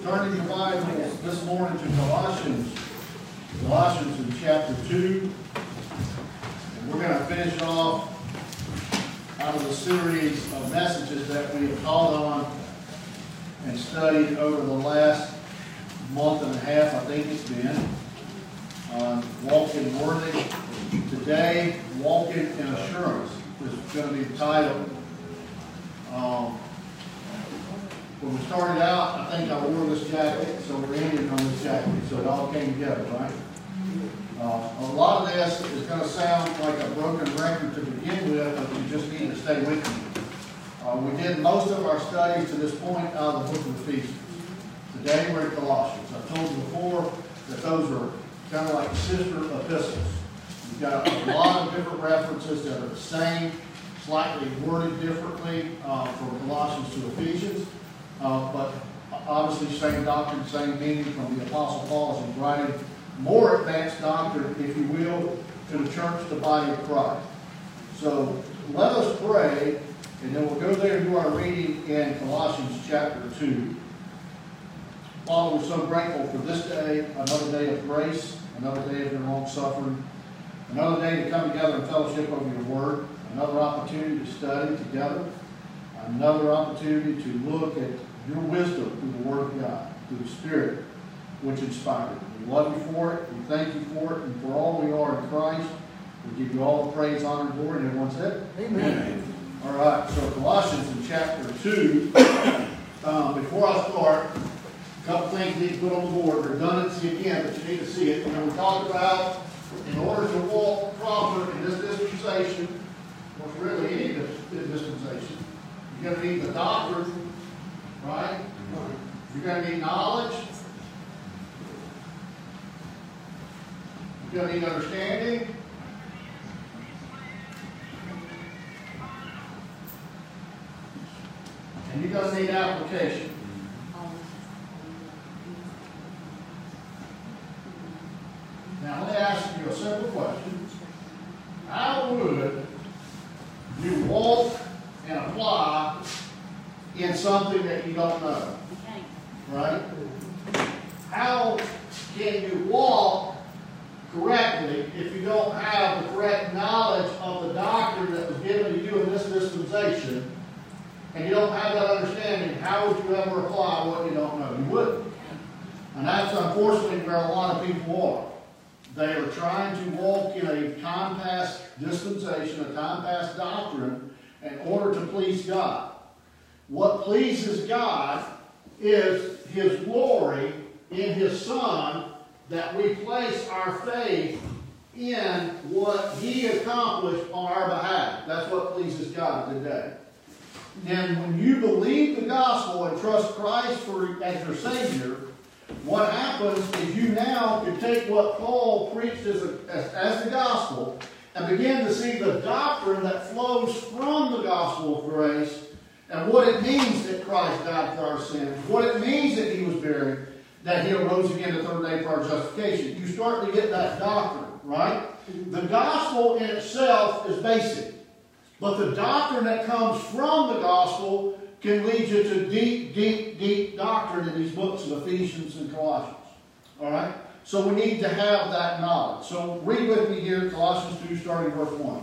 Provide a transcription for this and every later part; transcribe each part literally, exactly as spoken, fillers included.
Turning your Bibles this morning to Colossians, Colossians in chapter two. And we're going to finish off out of the series of messages that we have called on and studied over the last month and a half, I think it's been, on walking worthy. Today, walking in assurance is going to be the title. Um, When we started out, I think I wore this jacket, so we're ending on this jacket, so it all came together, right? Uh, a lot of this is going to sound like a broken record to begin with, but you just need to stay with me. Uh, we did most of our studies to this point out of the book of Ephesians. Today we're in Colossians. I told you before that those are kind of like sister epistles. You've got a lot of different references that are the same, slightly worded differently uh, from Colossians to Ephesians. Uh, but obviously same doctrine, same meaning from the Apostle Paul as he's writing more advanced doctrine, if you will, to the church, the body of Christ. So let us pray, and then we'll go there and do our reading in Colossians chapter two. Father, we're so grateful for this day, another day of grace, another day of your long suffering, another day to come together in fellowship over your word, another opportunity to study together, another opportunity to look at your wisdom through the Word of God, through the Spirit, which inspired it. We love you for it. We thank you for it. And for all we are in Christ, we give you all the praise, honor, and glory. And everyone said, Amen. Amen. All right, so Colossians in chapter two. Um, before I start, a couple things need to put on the board. Redundancy again, but you need to see it. You know, we talked about in order to walk proper in this dispensation, or really any dispensation, you're going to need the doctrine, right? You're going to need knowledge. You're going to need understanding. And you're going to need application. Now, let me ask you a simple question. How would you walk and apply in something that you don't know? Right? How can you walk correctly if you don't have the correct knowledge of the doctrine that was given to you in this dispensation, and you don't have that understanding? How would you ever apply what you don't know? You wouldn't. And that's unfortunately where a lot of people are. They are trying to walk in a time-past dispensation, a time-past doctrine, in order to please God. What pleases God is His glory in His Son, that we place our faith in what He accomplished on our behalf. That's what pleases God today. And when you believe the gospel and trust Christ for, as your Savior, what happens is you now can take what Paul preached as, a, as, as the gospel and begin to see the doctrine that flows from the gospel of grace and what it means that Christ died for our sins, what it means that He was buried, that He arose again the third day for our justification. You start to get that doctrine, right? The gospel in itself is basic, but the doctrine that comes from the gospel can lead you to deep, deep, deep doctrine in these books of Ephesians and Colossians. All right? So we need to have that knowledge. So read with me here, Colossians two, starting verse one.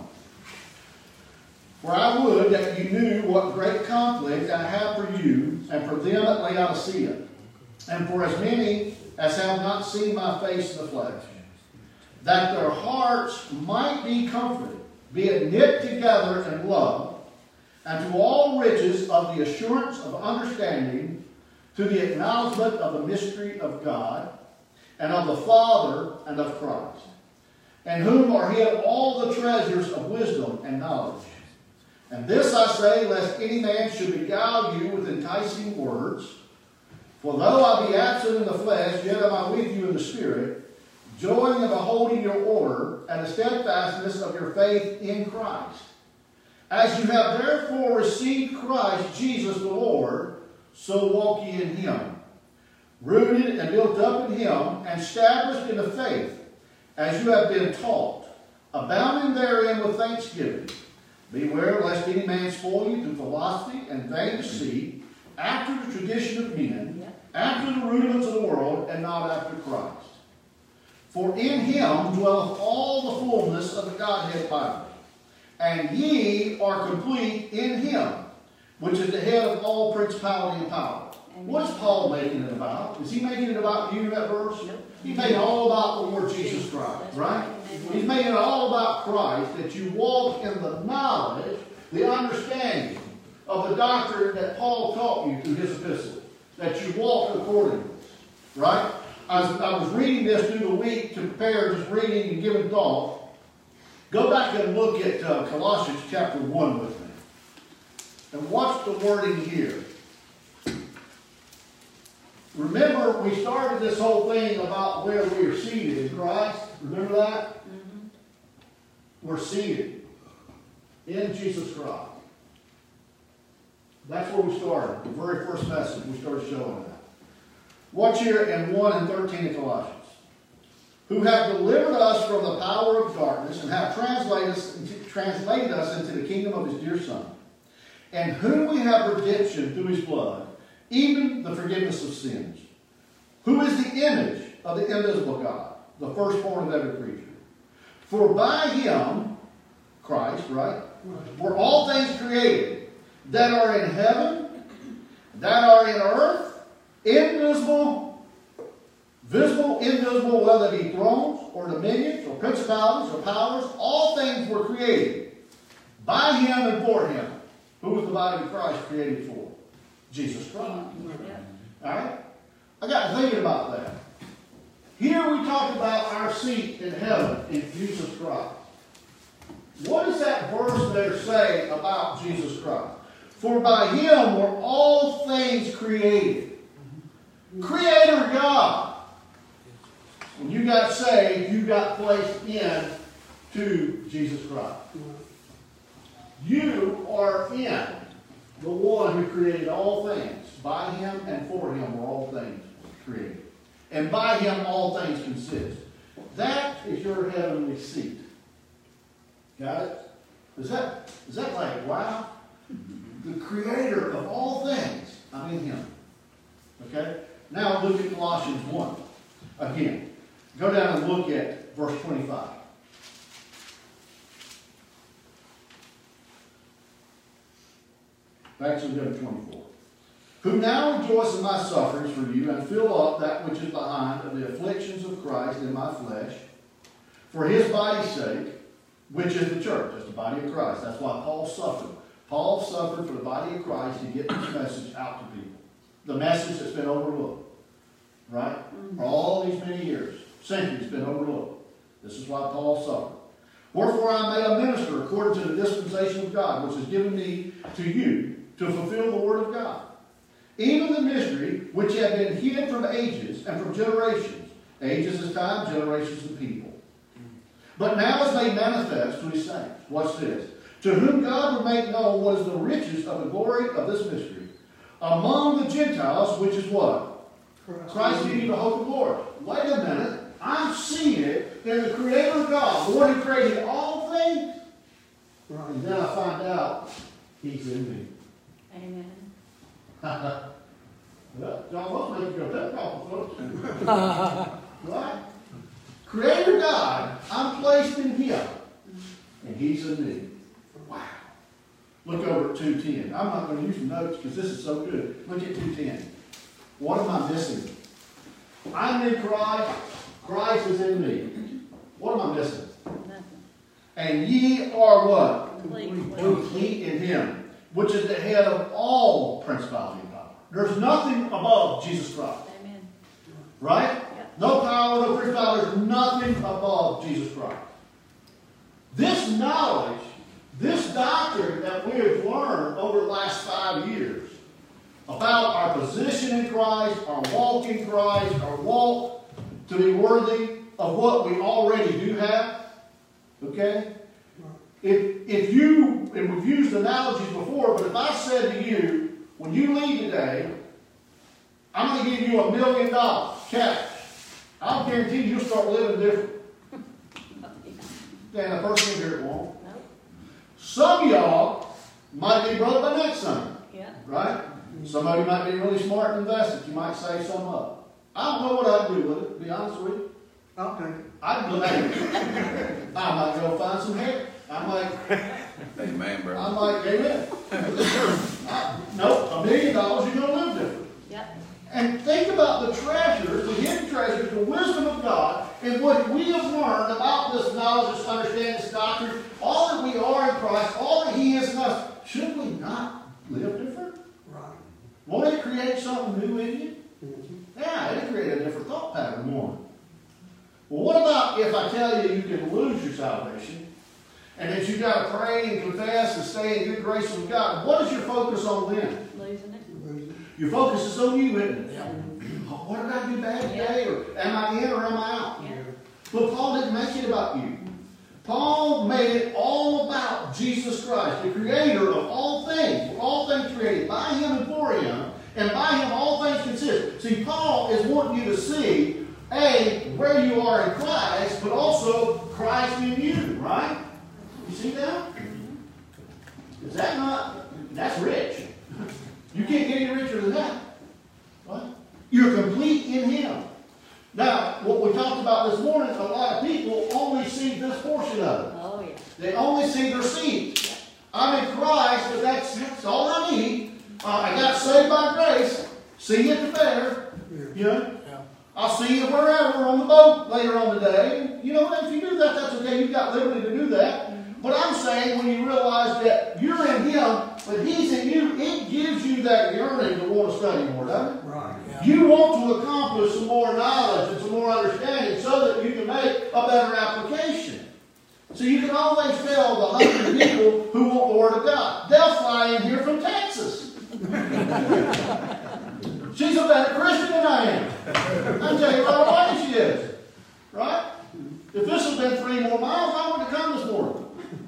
For I would that you knew what great conflict I have for you and for them at Laodicea, and for as many as have not seen my face in the flesh, that their hearts might be comforted, being knit together in love, and to all riches of the assurance of understanding, to the acknowledgement of the mystery of God, and of the Father and of Christ, in whom are hid all the treasures of wisdom and knowledge. And this I say, lest any man should beguile you with enticing words. For though I be absent in the flesh, yet am I with you in the Spirit, joying in beholding your order and the steadfastness of your faith in Christ. As you have therefore received Christ Jesus the Lord, so walk ye in Him, rooted and built up in Him, and established in the faith, as you have been taught, abounding therein with thanksgiving. Beware lest any man spoil you through philosophy and vain deceit, after the tradition of men, Yep. after the rudiments of the world, and not after Christ. For in him dwelleth all the fullness of the Godhead bodily. And ye are complete in him, which is the head of all principality and power. Amen. What is Paul making it about? Is he making it about you in that verse? Nope. He made it all about the Lord Jesus Christ, That's right? Amen. He's making it all about Christ, that you walk in the knowledge, the understanding of the doctrine that Paul taught you through his epistle, that you walk accordingly, right? I was, I was reading this through the week to prepare, just reading and giving thought. Go back and look at uh, Colossians chapter one with me. And watch the wording here. Remember, we started this whole thing about where we are seated in Christ. Remember that? Mm-hmm. We're seated in Jesus Christ. That's where we started. The very first message, we started showing that. Watch here in one and thirteen of Colossians. Who have delivered us from the power of darkness and have translated us, translated us into the kingdom of his dear Son, and whom we have redemption through his blood, even the forgiveness of sins, who is the image of the invisible God, the firstborn of every creature. For by him, Christ, right, were all things created, that are in heaven, that are in earth, invisible, visible, invisible, whether they be thrones, or dominions, or principalities, or powers, all things were created by him and for him. Who was the body of Christ created for? Jesus Christ. Yep. Alright? I got to thinking about that. Here we talk about our seat in heaven in Jesus Christ. What does that verse there say about Jesus Christ? For by him were all things created. Creator God. When you got saved, you got placed in to Jesus Christ. You are in the one who created all things. By him and for him were all things created. And by him all things consist. That is your heavenly seat. Got it? Is that, is that like, wow? The creator of all things, I'm in him. Okay? Now look at Colossians one. Again, go down and look at verse twenty-five. Actually, go to twenty-four. Who now rejoice in my sufferings for you, and fill up that which is behind of the afflictions of Christ in my flesh, for his body's sake, which is the church. That's the body of Christ. That's why Paul suffered. Paul suffered for the body of Christ to get this message out to people. The message that's been overlooked. Right? For all these many years, centuries, been overlooked. This is why Paul suffered. Wherefore I am made a minister according to the dispensation of God, which is given me to you to fulfill the word of God. Even the mystery which had been hid from ages and from generations. Ages is time, generations of people. But now is made manifest to his saints. Watch this. To whom God would make known what is the riches of the glory of this mystery among the Gentiles, which is what? Christ in you, the hope of glory. Wait a minute. I'm seated in the Creator of God, the one who created all things. Right. And then I find out he's in me. Amen. Well, John wants to make you go that folks. Right? Creator God, I'm placed in him. And he's in me. Wow. Look over at two ten. I'm not going to use the notes because this is so good. Look at two ten. What am I missing? I'm in Christ. Christ is in me. What am I missing? Nothing. And ye are what? Complete. Complete in him, which is the head of all principality and power. There's nothing above Jesus Christ. Amen. Right? Yep. No power, no principality. There's nothing above Jesus Christ. This knowledge, this doctrine that we have learned over the last five years about our position in Christ, our walk in Christ, our walk to be worthy of what we already do have. Okay? If, if you, and we've used analogies before, but if I said to you, when you leave today, I'm going to give you a million dollars cash, I'll guarantee you you'll start living different. And the person here it won't. Nope. Some of y'all might be broke by next Sunday. Yeah. Right? Somebody might be really smart and invested. You might save some up. I don't know what I'd do with it, to be honest with you. Okay. I'd go back. I might go find some hair. I might. Amen, bro. I'm like, amen. I, nope, a million dollars, you're going to live different. Yep. And think about the treasures, the hidden treasures, the wisdom of God, and what we have learned about this knowledge, this understanding, this doctrine, all that we are in Christ, all that He is in us. Should we not live different? Right. Won't it create something new in you? Mm-hmm. Yeah, it'll create a different thought pattern, won't it? Well, what about if I tell you you can lose your salvation, and that you've got to pray and confess and stay in good grace with God? What is your focus on then? Losing it. Your focus is on you, isn't it? Yeah. What did I do bad today? Or am I in or am I out? Yeah. But Paul didn't make it about you. Paul made it all about Jesus Christ, the creator of all things. All things created by Him and for Him. And by Him all things consist. See, Paul is wanting you to see, A, where you are in Christ, but also Christ in you, right? You see that? Is that not, that's rich. You can't get any richer than that. Right? You're complete in Him. Now, what we talked about this morning, a lot of people only see this portion of it. Oh, yeah. They only see their seed. I'm in Christ, but that's, that's all I need. Uh, I got saved by grace. See you at the fair. You know? Yeah. I'll see you wherever on the boat later on today. You know, if you do that, that's okay. You've got liberty to do that. But I'm saying when you realize that you're in Him, but He's in you, it gives you that yearning to want to study more, doesn't it? Right. Yeah. You want to accomplish some more knowledge and some more understanding so that you can make a better application. So you can always tell the hundred people who want the Word of God. They'll fly in here from Texas. She's a better Christian than I am. I'll tell you right away she is. Right? If this had been three more miles, I wouldn't have come this morning.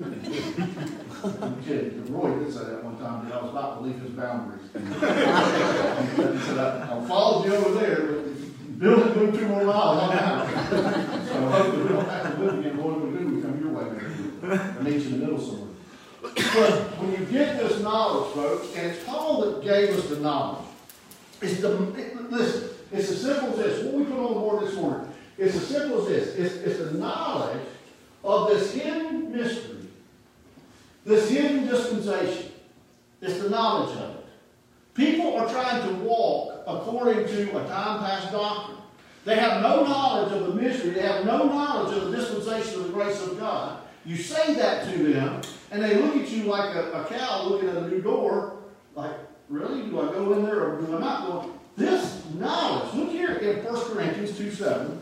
I'm kidding. Roy did say that one time that I was about to leave his boundaries. He said, I, I followed you over there, but Bill had moved two more miles. I'm out. So hopefully we don't have to move again. What do we do? We come your way maybe. Or meet you in the middle somewhere. But when you get this knowledge, folks, and it's Paul that gave us the knowledge. It's the, it, listen, it's as simple as this. What we put on the board this morning, it's as simple as this. It's, it's the knowledge of this hidden mystery. This hidden dispensation. It's the knowledge of it. People are trying to walk according to a time-past doctrine. They have no knowledge of the mystery. They have no knowledge of the dispensation of the grace of God. You say that to them, and they look at you like a, a cow looking at a new door, like, really? Do I go in there or do I not go? This knowledge, look here in First Corinthians two seven.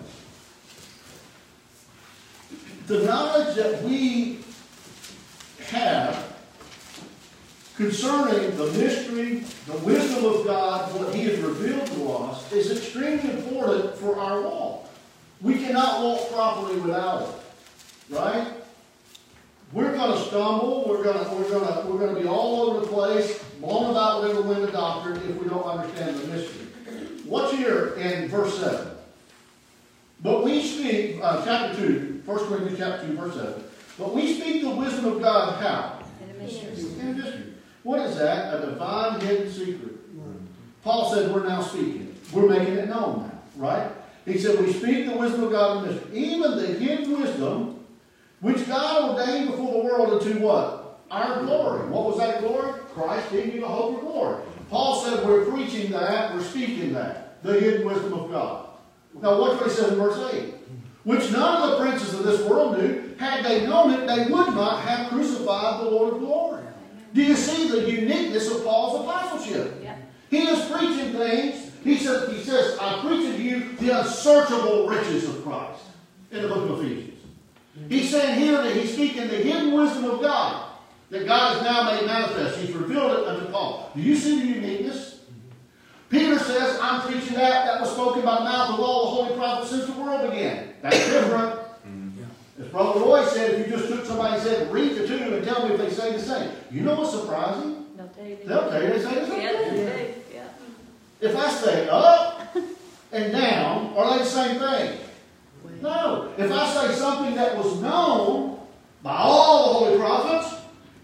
The knowledge that we have concerning the mystery, the wisdom of God, what He has revealed to us, is extremely important for our walk. We cannot walk properly without it. Right? We're going to stumble, we're going to, we're going to, we're going to be all over the place, blown about whatever wind of doctrine if we don't understand the mystery. What's here in verse seven? But we speak, uh, chapter two, First Corinthians chapter two, verse seven. But we speak the wisdom of God how? In a mystery. In a mystery. What is that? A divine hidden secret. Paul said we're now speaking it. We're making it known now, right? He said we speak the wisdom of God in mystery. Even the hidden wisdom which God ordained before the world into what? Our glory. What was that glory? Christ gave you the hope of glory. Paul said we're preaching that, we're speaking that. The hidden wisdom of God. Now watch what he says in verse eight. Which none of the princes of this world knew. Had they known it, they would not have crucified the Lord of glory. Do you see the uniqueness of Paul's apostleship? Yeah. He is preaching things. He says, he says, I'm preaching to you the unsearchable riches of Christ in the book of Ephesians. He's saying here that he's speaking the hidden wisdom of God that God has now made manifest. He's revealed it unto Paul. Do you see the uniqueness? Peter says, I'm preaching that that was spoken by the mouth of all the holy prophets since the world began. That's different. As Brother Roy said, if you just took somebody and said, read the two and tell me if they say the same. You know what's surprising? They'll tell you. They'll tell you they say the same. Yeah, they do. Yeah. If I say up and down, are they the same thing? No. If I say something that was known by all the holy prophets,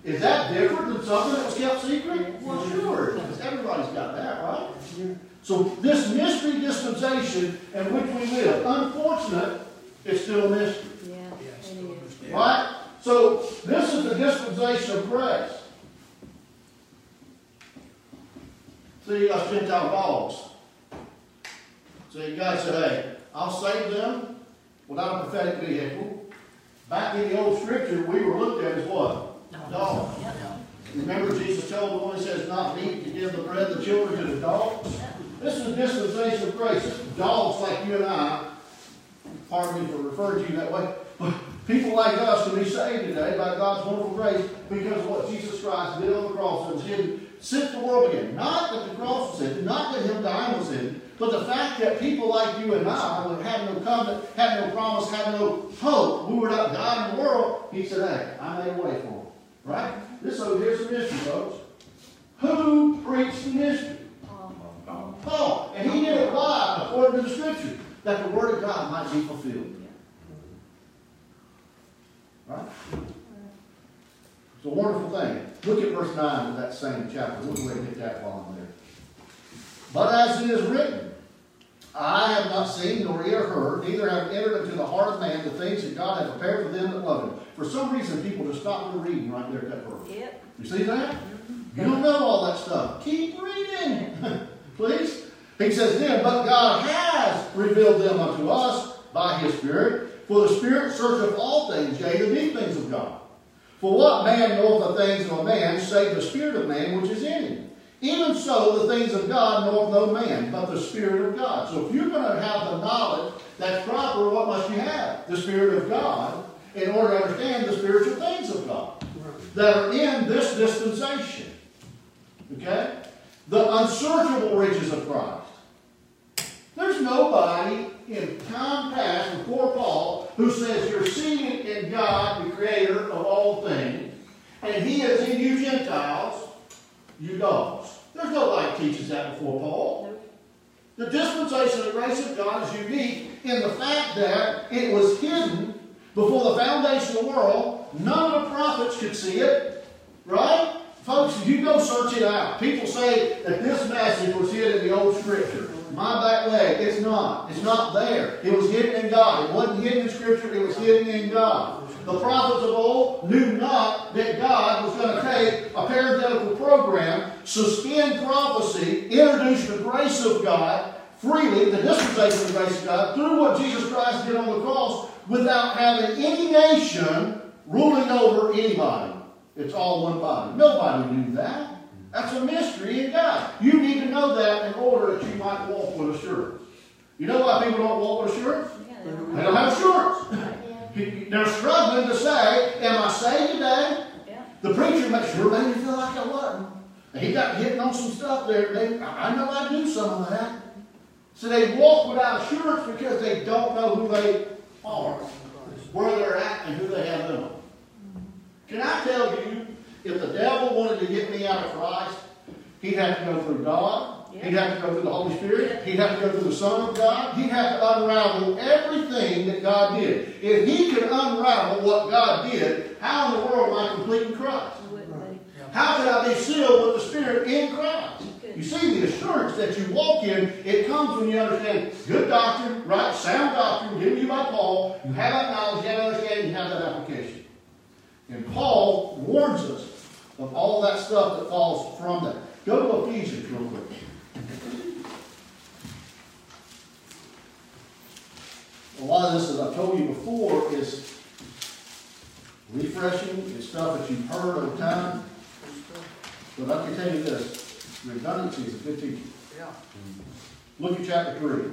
Is that different than something that was kept secret? Well, sure, because everybody's got that, right? So this mystery dispensation in which we live, unfortunate, it's still a mystery. Yeah, it is. Right? So this is the dispensation of grace. See, us Gentile dogs. See, God said, hey, I'll save them without a prophetic vehicle. Back in the old scripture, we were looked at as what? Dogs. Remember Jesus told the one who says not meat to give the bread of the children to the dogs? This is a dispensation of grace. This is dogs like you and I. Pardon me for referring to you that way. But people like us can be saved today by God's wonderful grace because of what Jesus Christ did on the cross that was hidden since the world began. Not that the cross was hidden, not that him dying was hidden, but the fact that people like you and I, who had no covenant, had no promise, had no hope, we were not God in the world, he said, hey, I made a way for them. Right? This so here's the mystery, folks. Who preached the mystery? Paul. And he did it why? According to the scripture. That the word of God might be fulfilled. Right? It's a wonderful thing. Look at verse nine of that same chapter. We'll go ahead and get that while I'm there. But as it is written, I have not seen nor ear heard, neither have entered into the heart of man the things that God hath prepared for them that love him. For some reason, people just stop their reading right there at that verse. Yep. You see that? You don't know all that stuff. Keep reading. Please. He says then, but God has revealed them unto us by his Spirit. For the Spirit searcheth all things, yea, the deep things of God. For what man knoweth the things of a man, save the spirit of man which is in him? Even so, the things of God knoweth no man, but the Spirit of God. So if you're going to have the knowledge that's proper, what must you have? The Spirit of God, in order to understand the spiritual things of God that are in this dispensation. Okay? The unsearchable riches of Christ. There's nobody in time past before Paul who says you're seated in God, the creator of all things, and he is in you Gentiles, you dogs. There's nobody who teaches that before Paul. The dispensation of the grace of God is unique in the fact that it was hidden before the foundation of the world. None of the prophets could see it. Right? Folks, you go search it out. People say that this message was hidden in the old scripture. My back leg, it's not. It's not there. It was hidden in God. It wasn't hidden in scripture. It was hidden in God. The prophets of old knew not that God was going to take a parenthetical program, suspend prophecy, introduce the grace of God freely, the dispensation of the grace of God, through what Jesus Christ did on the cross, without having any nation ruling over anybody. It's all one body. Nobody knew that. That's a mystery in God. You need to know that in order that you might walk with assurance. You know why people don't walk with assurance? They don't have assurance. They're struggling to say, am I saved today? Yeah. The preacher makes sure made me feel like I wasn't. And he got hitting on some stuff there. They, I know I do some of that. So they walk without assurance because they don't know who they are, where they're at, and who they have in them. Can I tell you, if the devil wanted to get me out of Christ, he'd have to go through God. Yeah. He'd have to go through the Holy Spirit. He'd have to go through the Son of God. He'd have to unravel everything that God did. If he could unravel what God did, how in the world am I complete in Christ? How could I be sealed with the Spirit in Christ? You see, the assurance that you walk in, it comes when you understand good doctrine, right? Sound doctrine given you by Paul. You have that knowledge, you have that understanding, you have that application. And Paul warns us of all that stuff that falls from that. Go to Ephesians real quick. A lot of this, as I've told you before, is refreshing. It's stuff that you've heard over time. But I can tell you this. Redundancy is a good teacher. Yeah. Look at chapter three.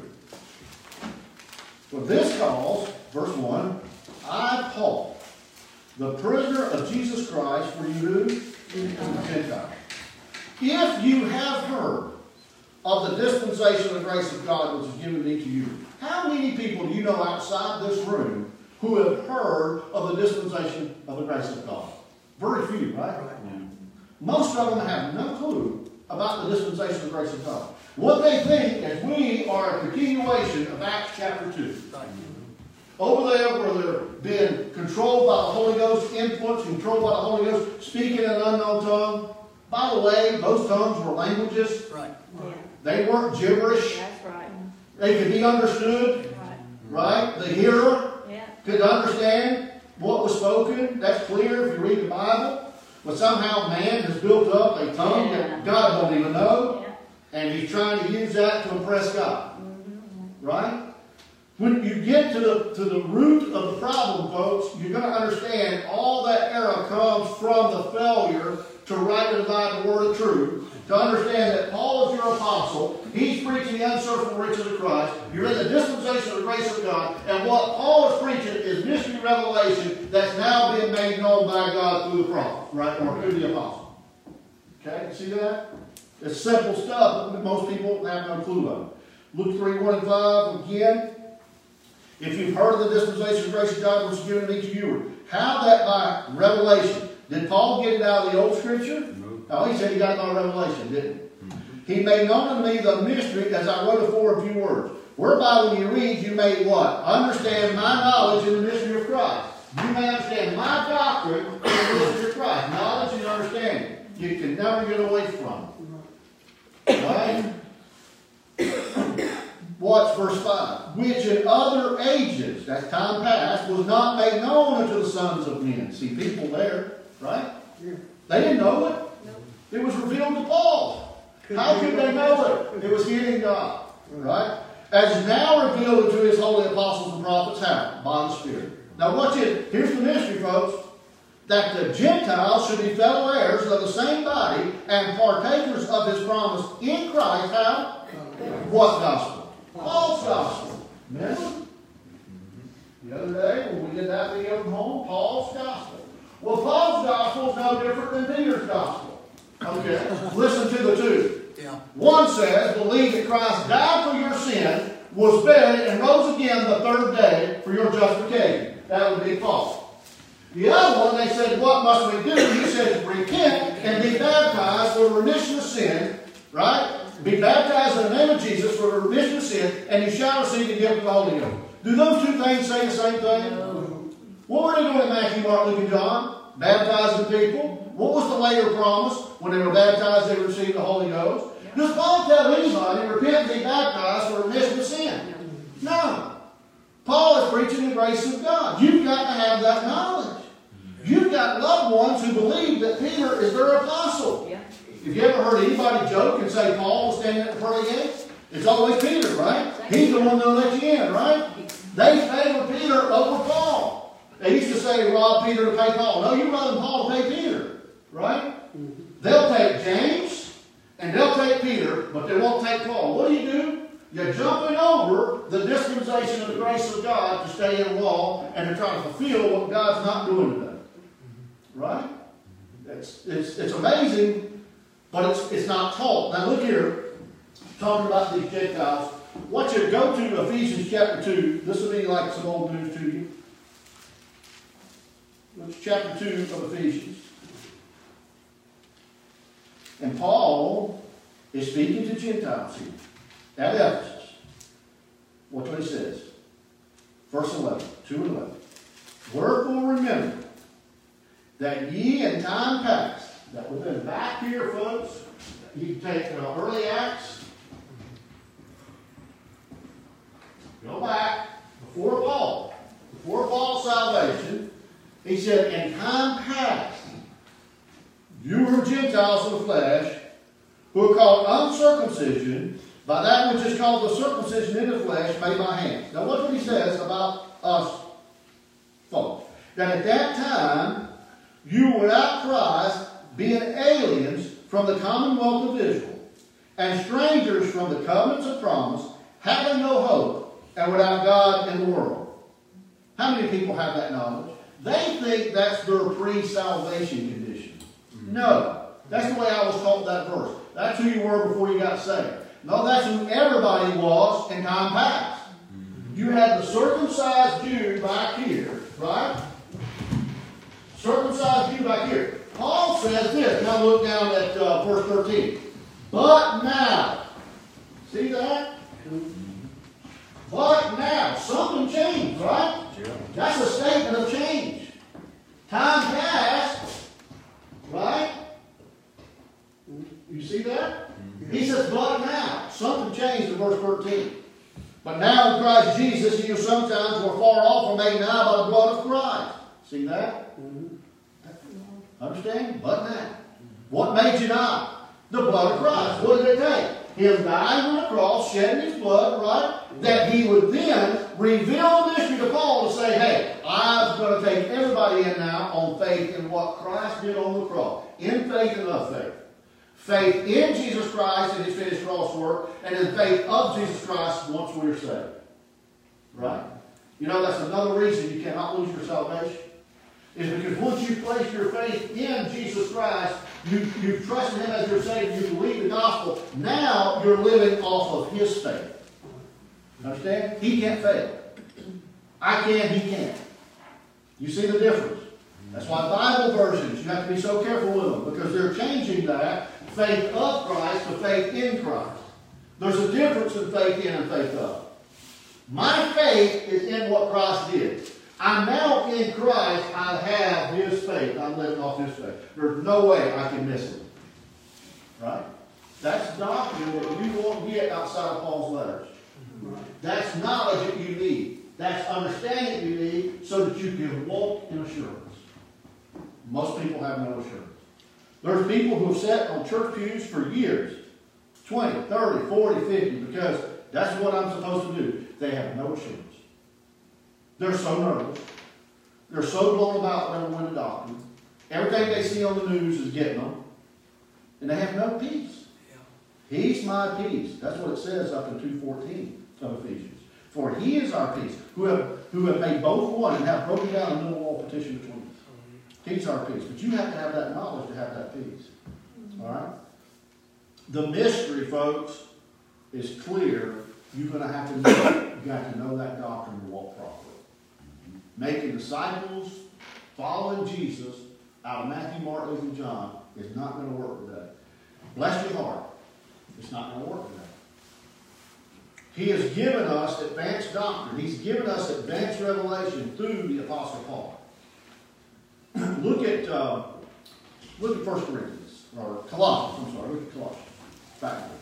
For this cause, verse one, I, Paul, the prisoner of Jesus Christ, for you Gentiles. If you have heard of the dispensation of the grace of God which is given me to you, how many people do you know outside this room who have heard of the dispensation of the grace of God? Very few, right? Right. Yeah. Most of them have no clue about the dispensation of the grace of God. What they think is we are a continuation of Acts chapter two. over there where they're being controlled by the Holy Ghost, influenced, controlled by the Holy Ghost, speaking in an unknown tongue. By the way, those tongues were languages. Right. Yeah. They weren't gibberish. That's right. They could be understood, Right. right? The hearer Yeah. could understand what was spoken. That's clear if you read the Bible. But somehow man has built up a tongue that God don't even know. Yeah. And he's trying to use that to impress God. Right? When you get to the, to the root of the problem, folks, you're going to understand all that error comes from the failure to rightly divide the word of truth. To understand that Paul is your apostle. He's preaching the unsearchable riches of Christ. You're in the dispensation of the grace of God. And what Paul is preaching is mystery revelation that's now being made known by God through the prophet, right? Or through the apostle. Okay? You see that? It's simple stuff that most people have no clue of. Luke three, one and five, again. If you've heard of the dispensation of grace of God which is given to each of you, how that by revelation. Did Paul get it out of the old scripture? No. No, he said he got it by revelation, didn't he? He made known unto me the mystery, as I wrote afore in few words. Whereby when you read, you may what? Understand my knowledge in the mystery of Christ. You may understand my doctrine in the mystery of Christ. Knowledge and understanding. You can never get away from it. Right? Watch verse five. Which in other ages, that time past, was not made known unto the sons of men. See, people there, right? Yeah. They didn't know it. No. It was revealed to Paul. Could How could they know it? It was hidden God, right? As now revealed to his holy apostles and prophets, how? By the Spirit. Now watch it. Here's the mystery, folks. That the Gentiles should be fellow heirs of the same body and partakers of his promise in Christ. How? What gospel? Paul's gospel. Remember? The other day when we did that video from home, Paul's gospel. Well, Paul's gospel is no different than Peter's gospel. Okay? Listen to the two. Yeah. One says, believe that Christ died for your sin, was buried, and rose again the third day for your justification. That would be Paul. The other one, they said, what must we do? He says, repent and be baptized for the remission of sin, right? Be baptized in the name of Jesus for the remission of sin, and you shall receive the gift of the Holy Ghost. Do those two things say the same thing? No. What were they doing in Matthew, Mark, Luke, and John? Baptizing people. What was the later promise? When they were baptized, they received the Holy Ghost. Yeah. Does Paul tell anybody, repent and be baptized for remission of sin? No. no. Paul is preaching the grace of God. You've got to have that knowledge. You've got loved ones who believe that Peter is their apostle. Yeah. Have you ever heard anybody joke and say Paul was standing at the pearly gates? It's always Peter, right? He's the one that'll let you in, right? They favor Peter over Paul. They used to say, rob Peter to pay Paul. No, you're robbing Paul to pay Peter, right? They'll take James and they'll take Peter, but they won't take Paul. What do you do? You're jumping over the dispensation of the grace of God to stay in a wall and to try to fulfill what God's not doing today. Right? It's, it's, it's amazing, but it's, it's not taught. Now look here, talking about these Gentiles. Watch it, go to Ephesians chapter two. This will be like some old news to you. It's chapter two of Ephesians. And Paul is speaking to Gentiles here at Ephesus. Watch what he says. Verse eleven, two and eleven. Wherefore remember that ye in time past, that would have been back here, folks. You can take uh, early Acts, go back before Paul, before Paul's salvation. He said, in time past, you were Gentiles in the flesh, who are called uncircumcision by that which is called the circumcision in the flesh made by hands. Now look what he says about us folks. That at that time, you were without Christ, being aliens from the commonwealth of Israel, and strangers from the covenants of promise, having no hope, and without God in the world. How many people have that knowledge? They think that's their pre-salvation condition. No. That's the way I was taught that verse. That's who you were before you got saved. No, that's who everybody was in time past. You had the circumcised Jew back here, right? Circumcised Jew back here. Paul says this. Now look down at uh, verse thirteen. But now. See that? But now. Something changed, right? That's a statement of change. Time passed, right? You see that? He says, but now. Something changed in verse thirteen. But now in Christ Jesus, you sometimes were far off, are made now by the blood of Christ. See that? Understand? But now. What made you now? The blood of Christ. What did it take? Him dying on the cross, shedding his blood, right? That he would then reveal the mystery to Paul to say, hey, I'm going to take everybody in now on faith in what Christ did on the cross. In faith and of faith. Faith in Jesus Christ and his finished cross work, and in faith of Jesus Christ once we're saved. Right? You know, that's another reason you cannot lose your salvation. Is because once you place your faith in Jesus Christ, you, you trust in him as your Savior, you believe the gospel, now you're living off of his faith. Understand? He can't fail. I can, he can't. You see the difference? That's why Bible versions, you have to be so careful with them, because they're changing that faith of Christ to faith in Christ. There's a difference in faith in and faith of. My faith is in what Christ did. I'm now in Christ. I have his faith. I'm living off his faith. There's no way I can miss it. Right? That's doctrine that you won't get outside of Paul's letters. That's knowledge that you need. That's understanding you need so that you can walk in assurance. Most people have no assurance. There's people who have sat on church pews for years, twenty, thirty, forty, fifty, because that's what I'm supposed to do. They have no assurance. They're so nervous. They're so blown about when they win a doctrine. Everything they see on the news is getting them. And they have no peace. He's my peace. That's what it says up in two fourteen of Ephesians. For he is our peace, who have, who have made both one and have broken down the middle wall partition between us. He's our peace. But you have to have that knowledge to have that peace. All right? The mystery, folks, is clear. You're going to have to know, you got to know that doctrine to walk properly. Making disciples, following Jesus out of Matthew, Mark, Luke, and John is not going to work today. Bless your heart. It's not going to work today. He has given us advanced doctrine. He's given us advanced revelation through the Apostle Paul. Look at uh, look at First Corinthians, or Colossians, I'm sorry, look at Colossians. Back there.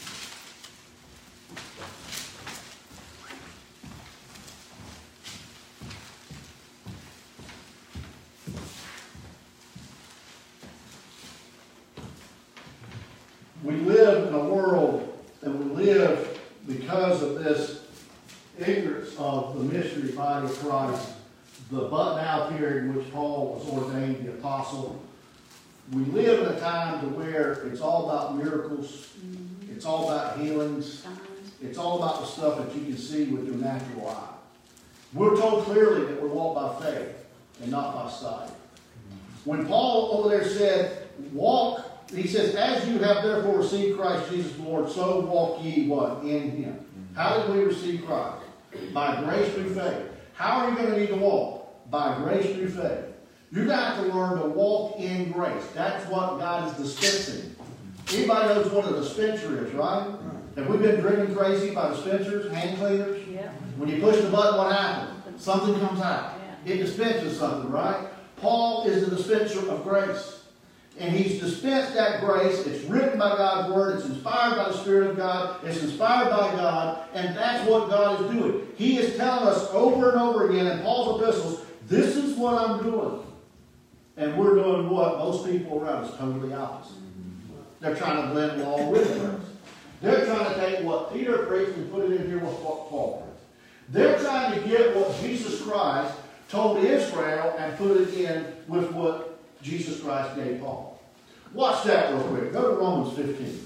We live in a world, and we live because of this ignorance of the mystery body of Christ, the but now period in which Paul was ordained the apostle. We live in a time to where it's all about miracles, mm-hmm. It's all about healings, it's all about the stuff that you can see with your natural eye. We're told clearly that we walk by faith and not by sight. When Paul over there said, walk, he says, as you have therefore received Christ Jesus the Lord, so walk ye what? In him. How did we receive Christ? By grace through faith. How are you going to need to walk? By grace through faith. You've got to learn to walk in grace. That's what God is dispensing. Anybody knows what a dispenser is, right? Have we been driven crazy by dispensers, hand cleaners? Yeah. When you push the button, what happens? Something comes out. Yeah. It dispenses something, right? Paul is the dispenser of grace. And he's dispensed that grace. It's written by God's Word. It's inspired by the Spirit of God. It's inspired by God. And that's what God is doing. He is telling us over and over again in Paul's epistles, this is what I'm doing. And we're doing what most people around us totally opposite. They're trying to blend law with grace. They're trying to take what Peter preached and put it in here with what Paul preached. They're trying to get what Jesus Christ told Israel and put it in with what Jesus Christ gave Paul. Watch that real quick. Go to Romans fifteen.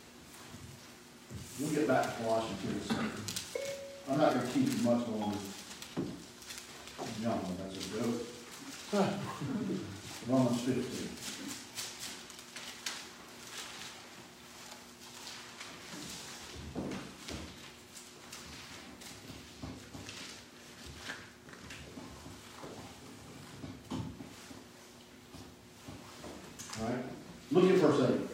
We'll get back to Colossians here in a second. I'm not going to keep you much longer. Young one, that's a joke. Romans fifteen. Right? Look at verse eight.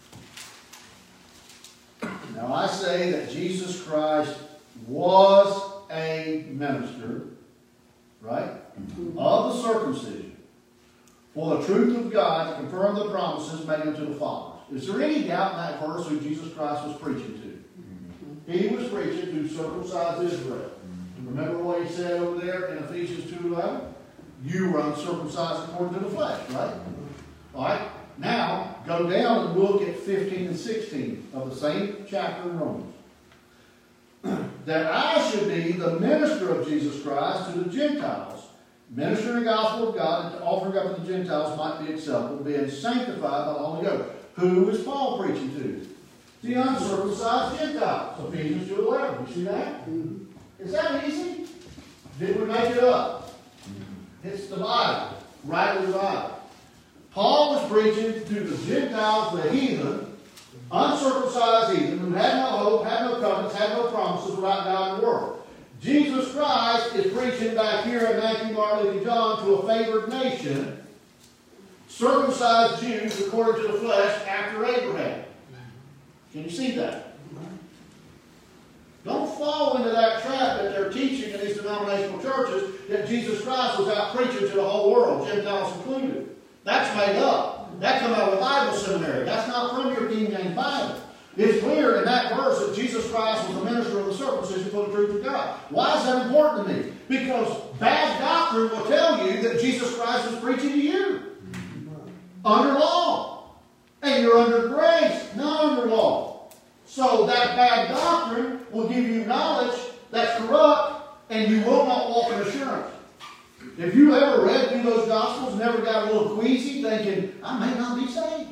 Now I say that Jesus Christ was a minister right? Of the circumcision, for the truth of God to confirm the promises made unto the fathers. Is there any doubt in that verse who Jesus Christ was preaching to? He was preaching to circumcised Israel. Remember what he said over there in Ephesians two eleven? You were uncircumcised according to the flesh, right? All right. Now, go down and look at fifteen and sixteen of the same chapter in Romans. That I should be the minister of Jesus Christ to the Gentiles, ministering the gospel of God, and to offering up to the Gentiles might be acceptable, being sanctified by the Holy Ghost. Who is Paul preaching to? The uncircumcised Gentiles. Ephesians two eleven. You see that? Is that easy? Did we make it up? It's the Bible. Rightly divided. Paul was preaching to the Gentiles, the heathen, uncircumcised heathen, who had no hope, had no covenants, had no promises without God in the world. Jesus Christ is preaching back here in Matthew, Mark, Luke, and John to a favored nation, circumcised Jews according to the flesh after Abraham. Can you see that? Don't fall into that trap that they're teaching in these denominational churches that Jesus Christ was out preaching to the whole world, Gentiles included. That's made up. That come out of a Bible seminary. That's not from your King James Bible. It's clear in that verse that Jesus Christ was the minister of the circumcision for the truth of God. Why is that important to me? Because bad doctrine will tell you that Jesus Christ is preaching to you. Under law. And you're under grace, not under law. So that bad doctrine will give you knowledge that's corrupt, and you will not walk in assurance. If you ever read through those Gospels and ever got a little queasy thinking, I may not be saved.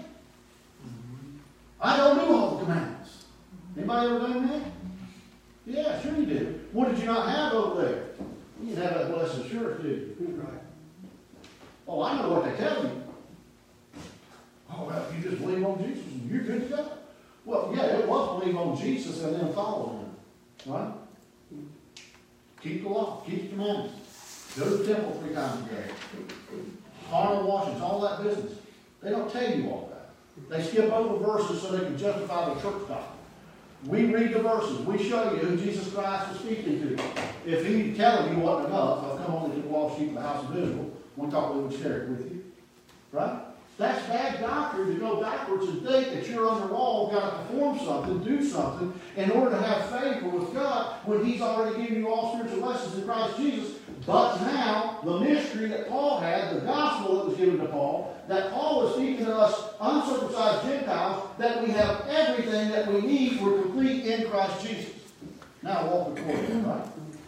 I don't do all the commandments. Anybody ever done that? Yeah, sure you did. What did you not have over there? You didn't have that blessed assurance, did you? Right. Oh, I know what they tell you. Oh, well, if you just believe on Jesus, you're good to go. Well, yeah, it was believe on Jesus and then follow him. Right? Keep the law. Keep the commandments. Go to the temple three times a day. Carnal washings, all that business. They don't tell you all that. They skip over verses so they can justify the church doctrine. We read the verses. We show you who Jesus Christ was speaking to. If he telling you wasn't enough, I've come only to the lost sheep of the house of Israel. One thought we would share it with you. Right? That's bad doctrine to go backwards and think that you're under law, got to perform something, do something, in order to have favor with God when he's already given you all spiritual lessons in Christ Jesus. But now, the mystery that Paul had, the gospel that was given to Paul, that Paul was speaking to us uncircumcised Gentiles, that we have everything that we need for complete in Christ Jesus. Now walk accordingly, right?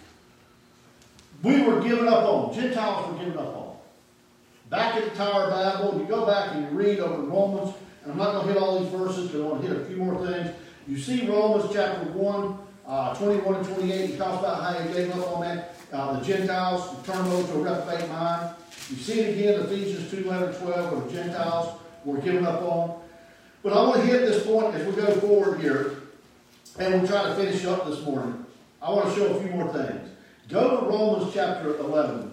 We were given up on. Gentiles were given up on. Back at the Tower of Babel, you go back and you read over Romans, and I'm not going to hit all these verses because I want to hit a few more things. You see Romans chapter one, uh, twenty-one and twenty-eight, he talks about how he gave up on that. Uh, the Gentiles turned over to a reprobate mind. You see it again in Ephesians two, eleven, twelve, where the Gentiles were given up on. But I want to hit this point as we go forward here, and we'll try to finish up this morning. I want to show a few more things. Go to Romans chapter eleven.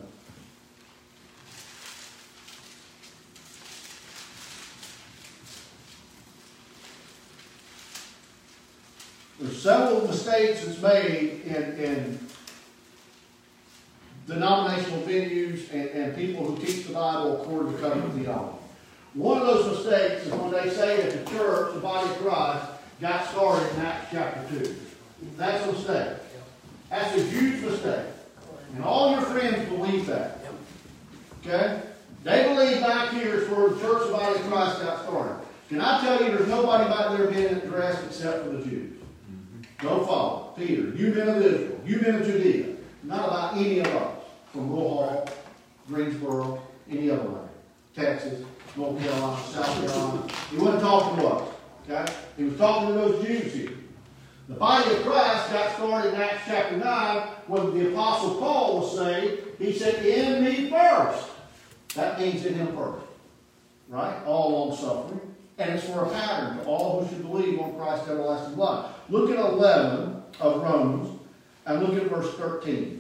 There's several mistakes that's made in, in denominational venues and, and people who teach the Bible according to covenant theology. One of those mistakes is when they say that the church, the body of Christ, got started in Acts chapter two. That's a mistake. That's a huge mistake. And all your friends believe that. Okay? They believe back here is where the church, the body of Christ got started. Can I tell you there's nobody back there being addressed except for the Jews? Go follow. Peter, you men of Israel, you men of Judea. Not about any of us. From Will Hall, Greensboro, any other way. Texas, North Carolina, South Carolina. He wasn't talking to us. Okay? He was talking to those Jews here. The body of Christ got started in Acts chapter nine when the Apostle Paul was saying, he said, in me first. That means in him first. Right? All long suffering. And it's for a pattern to all who should believe on Christ's everlasting blood. Look at eleven of Romans and look at verse thirteen.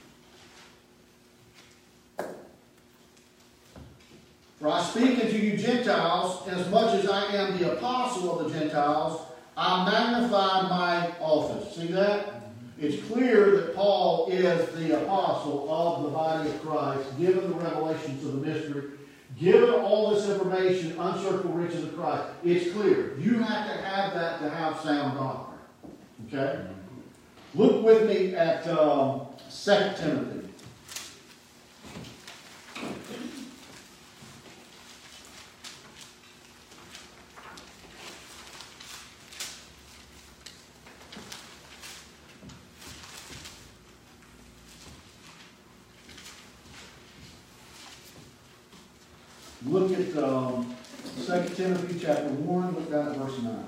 For I speak unto you Gentiles, inasmuch as I am the apostle of the Gentiles, I magnify my office. See that? It's clear that Paul is the apostle of the body of Christ, given the revelations of the mystery, given all this information, unsearchable riches of Christ. It's clear. You have to have that to have sound doctrine. Okay? Look with me at um, Second Timothy. Look at um, Second Timothy chapter one, look down at verse nine.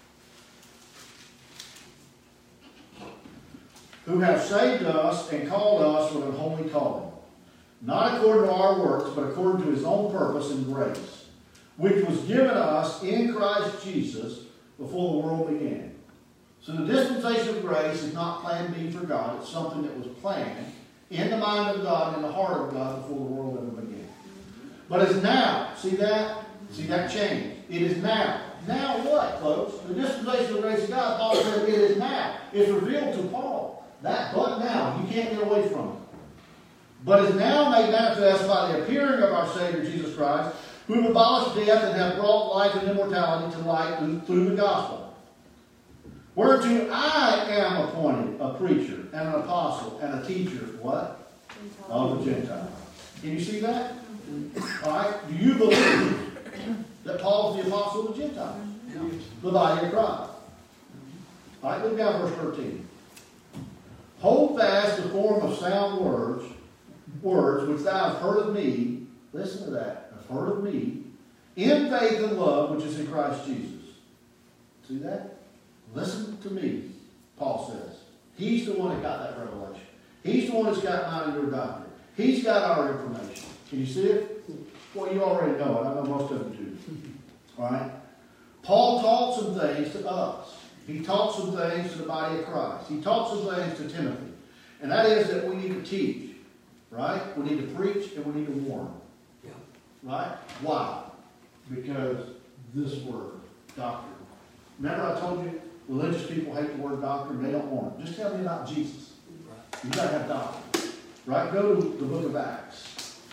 Who have saved us and called us with an holy calling, not according to our works, but according to his own purpose and grace, which was given us in Christ Jesus before the world began. So the dispensation of grace is not plan B for God. It's something that was planned in the mind of God, in the heart of God, before the world ever began. But it's now. See that? See that change? It is now. Now what, folks? The dispensation of grace of God, Paul said it is now. It's revealed to Paul. That but now. You can't get away from it. But is now made manifest by the appearing of our Savior Jesus Christ, who have abolished death and have brought life and immortality to light through the gospel. Whereto I am appointed a preacher and an apostle and a teacher, what? Of the Gentiles. Can you see that? All right. Do you believe that Paul is the apostle of the Gentiles? No. The body of Christ. All right. Look down verse thirteen. Hold fast the form of sound words, words which thou hast heard of me. Listen to that. Have heard of me in faith and love which is in Christ Jesus. See that? Listen to me. Paul says he's the one that got that revelation. He's the one that's got mine and your doctrine. He's got our information. Can you see it? Well, you already know it. I know most of you do. All right? Paul taught some things to us. He taught some things to the body of Christ. He taught some things to Timothy. And that is that we need to teach. Right? We need to preach and we need to warn. Yeah. Right? Why? Because this word, doctrine. Remember I told you, religious people hate the word doctrine. They don't want it. Just tell me about Jesus. Right. You've got to have doctrine. Right? Go to the book of Acts.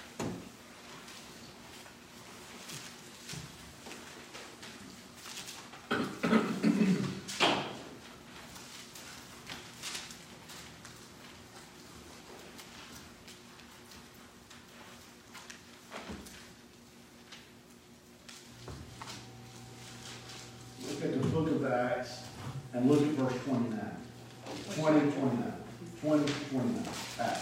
Look at the book of Acts and look at verse twenty-nine. twenty, twenty-nine. twenty, twenty-nine. Acts.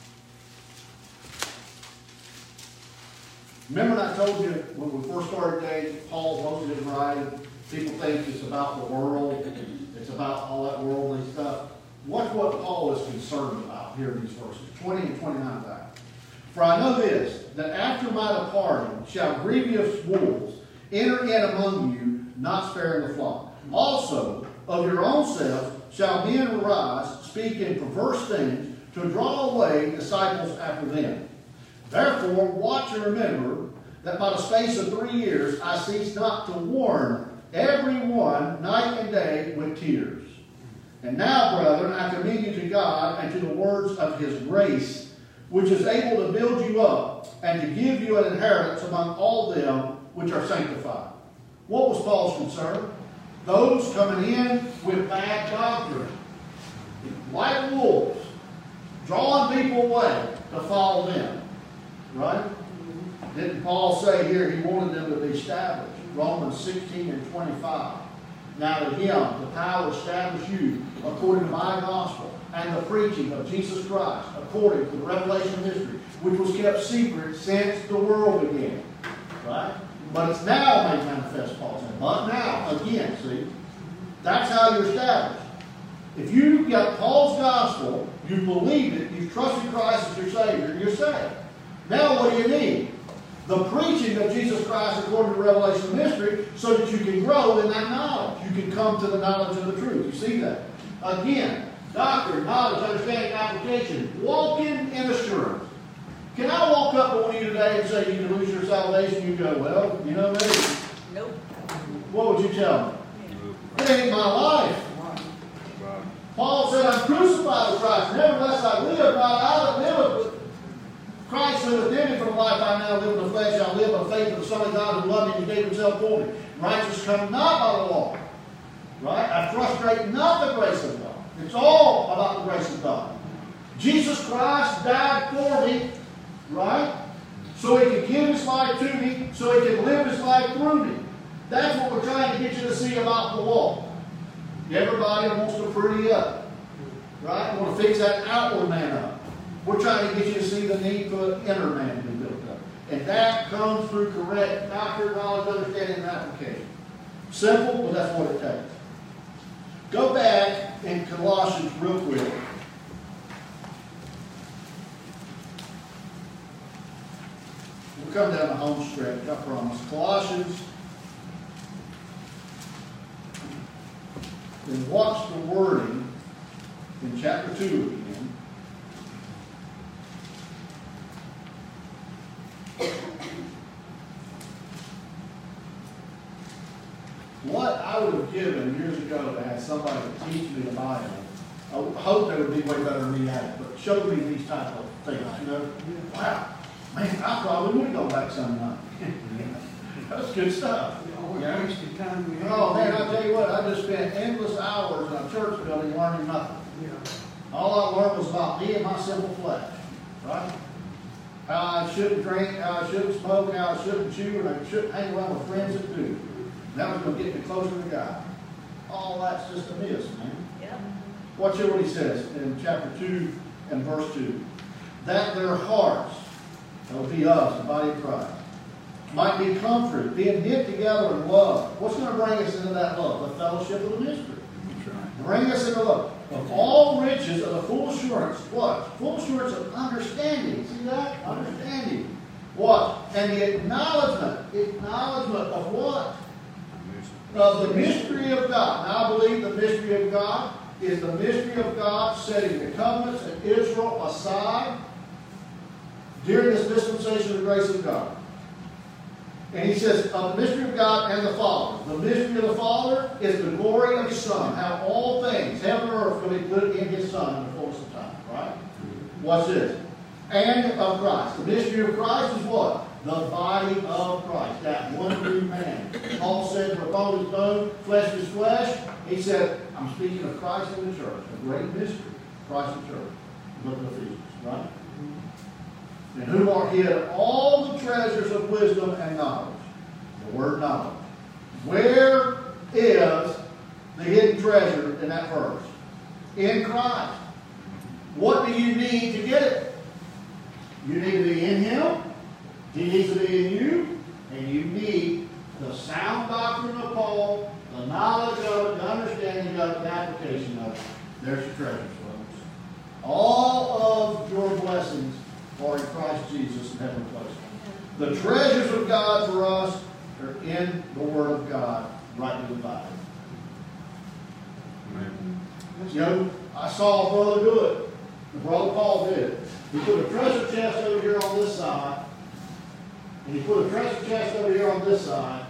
Remember I told you when we first started today, Paul wrote his writing, people think it's about the world, it's about all that worldly stuff. Watch what Paul is concerned about here in these verses, twenty and twenty-nine of Acts. For I know this, that after my departing shall grievous wolves enter in among you, not sparing the flock. Also, of your own selves shall men arise, speaking perverse things, to draw away disciples after them. Therefore, watch and remember that by the space of three years I cease not to warn every one night and day with tears. And now, brethren, I commend you to God and to the words of his grace, which is able to build you up and to give you an inheritance among all them which are sanctified. What was Paul's concern? Those coming in with bad doctrine, like wolves, drawing people away to follow them. Right? Didn't Paul say here he wanted them to be established? Romans sixteen and twenty-five. Now to him, the power to establish you according to my gospel and the preaching of Jesus Christ, according to the revelation of history, which was kept secret since the world began. Right? But it's now made manifest, Paul said. But now, again, see, that's how you're established. If you've got Paul's gospel, you believed it, you've trusted Christ as your Savior, you're saved. Now what do you need? The preaching of Jesus Christ according to the revelation of mystery, so that you can grow in that knowledge. You can come to the knowledge of the truth. You see that? Again, doctrine, knowledge, understanding, application. Walking in assurance. Can I walk up to one of you today and say you can lose your salvation? You go, well, you know me. Nope. What would you tell me? It ain't my life. Paul said, I'm crucified crucified with Christ. Nevertheless, I live, not I that live, but Christ who within me. For the life I now live in the flesh, I live by faith of the Son of God who loved me and gave himself for me. Righteousness comes not by the law. Right? I frustrate not the grace of God. It's all about the grace of God. Jesus Christ died for me, right? So he could give his life to me, so he could live his life through me. That's what we're trying to get you to see about the law. Everybody wants to pretty up, right? We want to fix that outward man up. We're trying to get you to see the need for the inner man to be built up. And that comes through correct doctrine, knowledge, understanding, and application. Simple, but that's what it takes. Go back in Colossians real quick. We'll come down the home stretch, I promise. Colossians. And watch the wording in chapter two again. What I would have given years ago to have somebody to teach me the Bible, I hope they would be way better than me at it, but show me these type of things, you know. Wow, man, I probably would go back sometime. That's good stuff. Yeah. Oh man, I tell you what, I just spent endless hours in a church building learning nothing. Yeah. All I learned was about me and my simple flesh, right? How I shouldn't drink, how I shouldn't smoke, how I shouldn't chew, and I shouldn't hang around with friends that do. And that was going to get me closer to God. All that's just a miss, man. Yeah. Watch here what he says in chapter two and verse two. That their hearts, that would be us, the body of Christ, might be comforted, being knit together in love. What's going to bring us into that love? The fellowship of the mystery. That's right. Bring us into love. Of all riches of the full assurance, what? Full assurance of understanding. See that? Understanding. What? And the acknowledgement. Acknowledgement of what? Of the mystery of God. Now I believe the mystery of God is the mystery of God setting the covenants of Israel aside during this dispensation of the grace of God. And he says, of the mystery of God and the Father. The mystery of the Father is the glory of His Son. How all things, heaven and earth, will be put in His Son in the fullness of time. Right? What's this? And of Christ. The mystery of Christ is what? The body of Christ. That one new man. Paul said, for bone is bone, flesh is flesh. He said, I'm speaking of Christ and the church. A great mystery. Christ and the church. Look at Ephesians. Right? In whom are hid all the treasures of wisdom and knowledge. The word knowledge. Where is the hidden treasure in that verse? In Christ. What do you need to get it? You need to be in Him. He needs to be in you. And you need the sound doctrine of Paul, the knowledge of it, the understanding of it, the application of it. There's your treasures, folks. All of your blessings are in Christ Jesus in heavenly places. The treasures of God for us are in the Word of God, rightly divided. Amen. You know, I saw a brother do it. The brother Paul did it. He put a treasure chest over here on this side, and he put a treasure chest over here on this side.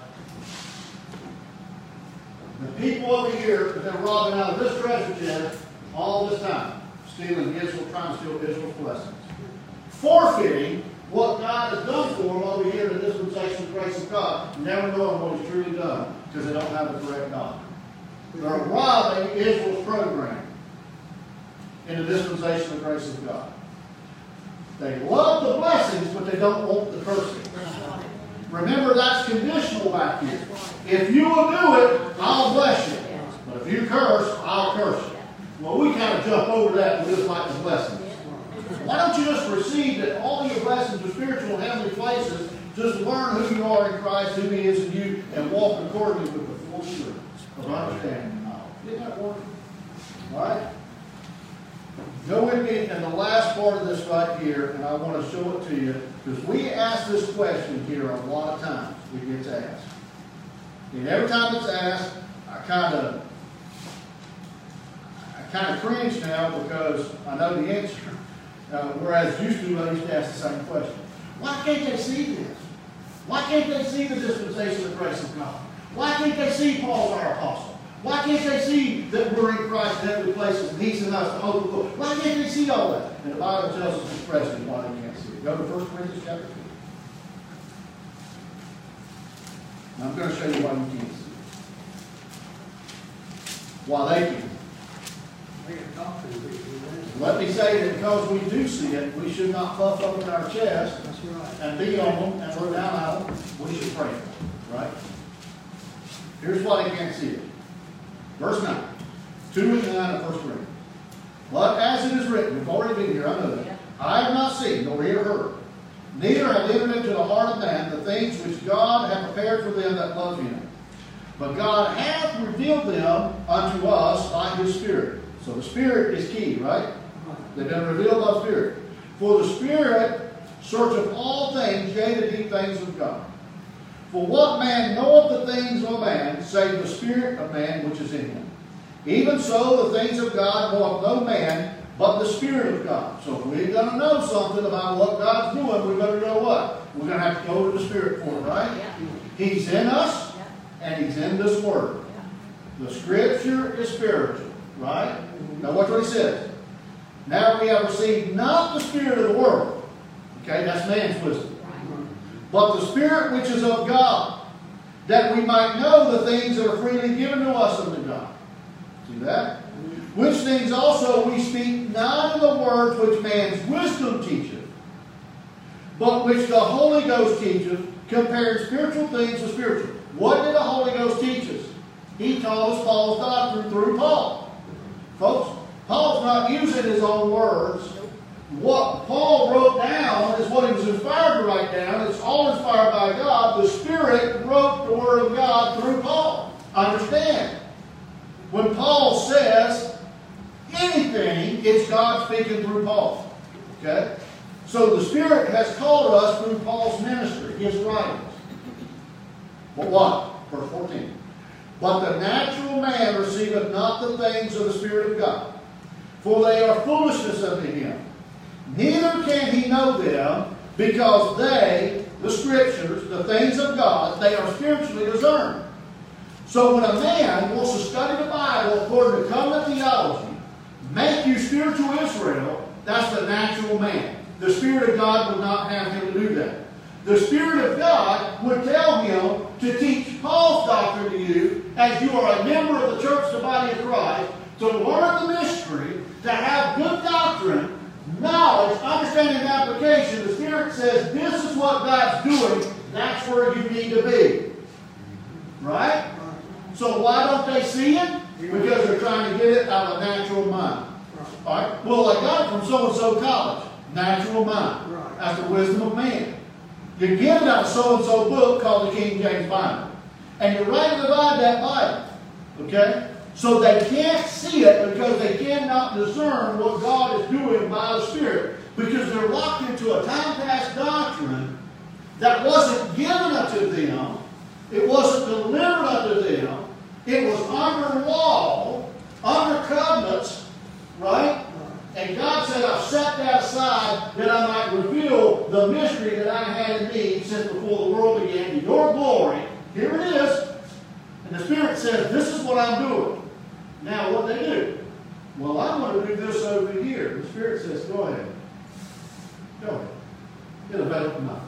The people over here have been robbing out of this treasure chest all this time, stealing Israel, trying to steal Israel's blessings. Forfeiting what God has done for them over here in the dispensation of the grace of God, never knowing what He's truly done because they don't have the correct doctrine. They're robbing Israel's program in the dispensation of the grace of God. They love the blessings, but they don't want the cursing. Remember, that's conditional back here. If you will do it, I'll bless you. But if you curse, I'll curse you. Well, we kind of jump over that and just like the blessings. Why don't you just receive that all your blessings are spiritual and heavenly places, just learn who you are in Christ, who He is in you, and walk accordingly with the full assurance of understanding and knowledge. Isn't that working? All right? Go with me in the last part of this right here, and I want to show it to you, because we ask this question here a lot of times. We get asked. And every time it's asked, I kind of I kind of cringe now because I know the answer. Uh, whereas used to, I used to ask the same question. Why can't they see this? Why can't they see the dispensation of the grace of God? Why can't they see Paul's our apostle? Why can't they see that we're in Christ in heavenly places and He's in us, the hope of glory? Why can't they see all that? And the Bible tells us expressly why they can't see it. Go to First Corinthians chapter two. Now I'm going to show you why you can't see it. Why they can't. Let me say that because we do see it, we should not puff up in our chest and be on them and look down at them. We should pray for them, right? Here's why they can't see it. Verse nine. two and nine of First Corinthians. But as it is written, we've already been here, I know that. I have not seen, nor ear heard. Neither have entered into the heart of man the things which God hath prepared for them that love Him. But God hath revealed them unto us by His Spirit. So the Spirit is key, right? They've been revealed by the Spirit. For the Spirit searcheth all things, yea, the deep things of God. For what man knoweth the things of a man, save the Spirit of man which is in him? Even so the things of God knoweth no man, but the Spirit of God. So if we're going to know something about what God's doing, we better know what? We're going to have to go to the Spirit for it, right? Yeah. He's in us, yeah. And He's in this Word. Yeah. The Scripture is spiritual, right? Now watch what He says. Now we have received not the spirit of the world. Okay, that's man's wisdom. But the Spirit which is of God, that we might know the things that are freely given to us unto God. See that? Which things also we speak not in the words which man's wisdom teacheth, but which the Holy Ghost teacheth, comparing spiritual things with spiritual. What did the Holy Ghost teach us? He taught us Paul's doctrine through Paul. Folks, Paul's not using his own words. What Paul wrote down is what he was inspired to write down. It's all inspired by God. The Spirit wrote the Word of God through Paul. Understand? When Paul says anything, it's God speaking through Paul. Okay? So the Spirit has called us through Paul's ministry, his writings. But what? Verse fourteen. But the natural man receiveth not the things of the Spirit of God, for they are foolishness unto him. Neither can he know them, because they, the Scriptures, the things of God, they are spiritually discerned. So when a man wants to study the Bible according to covenant theology, make you spiritual Israel, that's the natural man. The Spirit of God would not have him to do that. The Spirit of God would tell him to teach Paul's doctrine to you as you are a member of the church, the body of Christ, to learn the mystery, to have good doctrine, knowledge, understanding, and application. The Spirit says this is what God's doing. That's where you need to be. Right? So why don't they see it? Because they're trying to get it out of a natural mind. All right? Well, I got it from so-and-so college. Natural mind. That's the wisdom of man. You get it out of so-and-so book called the King James Bible. And you rightly divide that Bible. Okay? So they can't see it because they cannot discern what God is doing by the Spirit. Because they're locked into a time-past doctrine that wasn't given unto them. It wasn't delivered unto them. It was under law, under covenants, right? And God said, I've set that aside that I might reveal the mystery that I had in me since before the world began to your glory. Here it is. And the Spirit says, this is what I'm doing. Now, what they do? Well, I'm going to do this over here. The Spirit says, go ahead. Go ahead. It availeth nothing.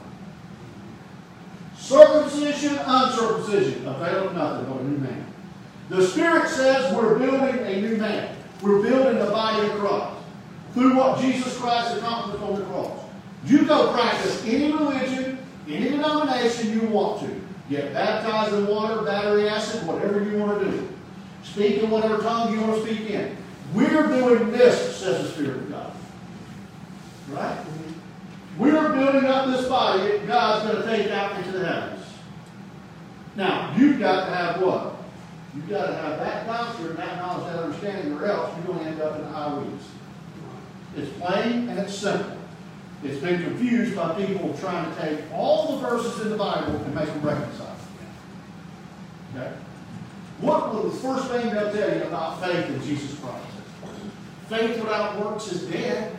Circumcision, uncircumcision, availeth nothing but a new man. The Spirit says we're building a new man. We're building the body of Christ through what Jesus Christ accomplished on the cross. You go practice any religion, any denomination you want to. Get baptized in water, battery acid, whatever you want to do. Speak in whatever tongue you want to speak in. We're doing this, says the Spirit of God. Right? We're building up this body that God's going to take out into the heavens. Now, you've got to have what? You've got to have that doctrine, that knowledge, that understanding, or else you're going to end up in the high weeds. It's plain and it's simple. It's been confused by people trying to take all the verses in the Bible and make them reconcile. Okay? What will the first thing they'll tell you about faith in Jesus Christ? Faith without works is dead.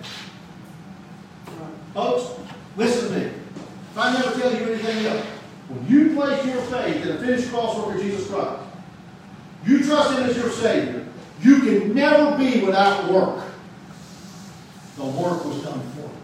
Folks, listen to me. If I never tell you anything else, when you place your faith in the finished cross work of Jesus Christ, You trust Him as your Savior. You can never be without work. The work was done for you.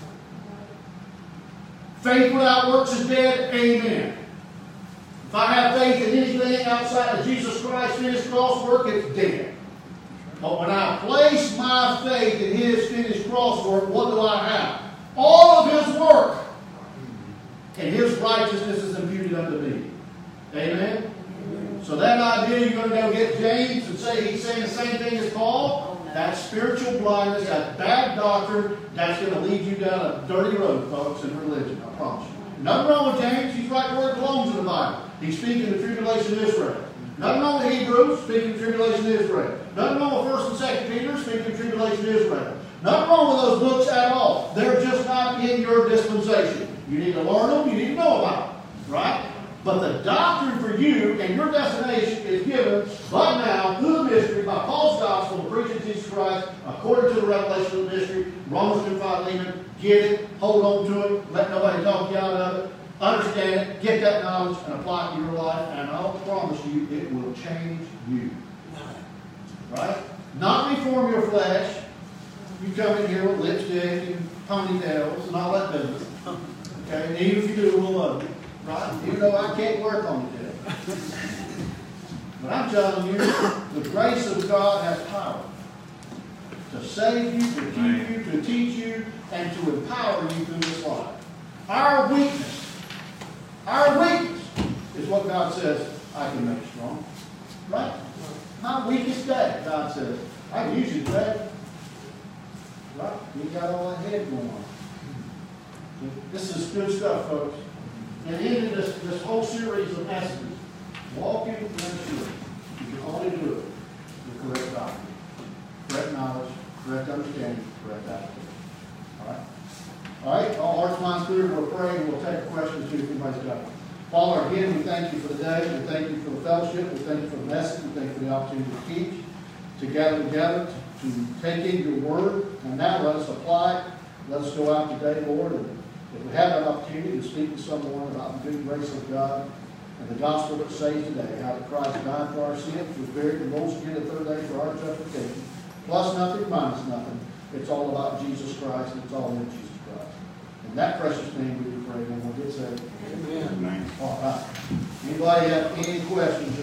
Faith without works is dead. Amen. If I have faith in anything outside of Jesus Christ's finished cross work, it's dead. But when I place my faith in His finished cross work, what do I have? All of His work. And His righteousness is imputed unto me. Amen? So that idea you're going to go get James and say he's saying the same thing as Paul, that's spiritual blindness, that's bad doctrine, that's going to lead you down a dirty road, folks, in religion, I promise you. Nothing wrong with James, he's right where it belongs in the Bible. He's speaking the tribulation of Israel. Nothing wrong with Hebrews, speaking the tribulation of Israel. Nothing wrong with First and Second Peter, speaking the tribulation of Israel. Nothing wrong with those books at all. They're just not in your dispensation. You need to learn them, you need to know about them. Right? But the doctrine for you and your destination is given but now through the mystery by Paul's gospel, the preaching of Jesus Christ, according to the revelation of the mystery. Romans two Philemon, get it, hold on to it, let nobody talk you out of it, understand it, get that knowledge, and apply it to your life, and I'll promise you it will change you. Right? Not reform your flesh. You come in here with lipstick and ponytails and all that business. Okay? And even if you do, we'll love you. Right? Even though I can't work on it. But I'm telling you, the grace of God has power to save you, to keep you, to teach you, and to empower you through this life. Our weakness, our weakness is what God says I can make strong. Right? My weakest day, God says, I can use you today. Right? You got all that head going on. This is good stuff, folks. And in this, this whole series of messages, walking in the truth, you can only do it with correct doctrine, correct knowledge, correct understanding, correct application. All right? All right? All hearts, minds clear. We'll pray and we'll take questions too if anybody's got them. Father, again, we thank you for the day. We thank you for the fellowship. We thank you for the message. We thank you for the opportunity to teach, to gather together, to, to take in your word. And now let us apply it. Let us go out today, Lord, and if we have that opportunity to speak to someone about the good grace of God and the gospel that saves today, how that Christ died for our sins, was buried, and rose again the third day for our justification, plus nothing, minus nothing. It's all about Jesus Christ, and it's all in Jesus Christ. In that precious name we do pray, and we'll get saved. Amen. Amen. All right. Anybody have any questions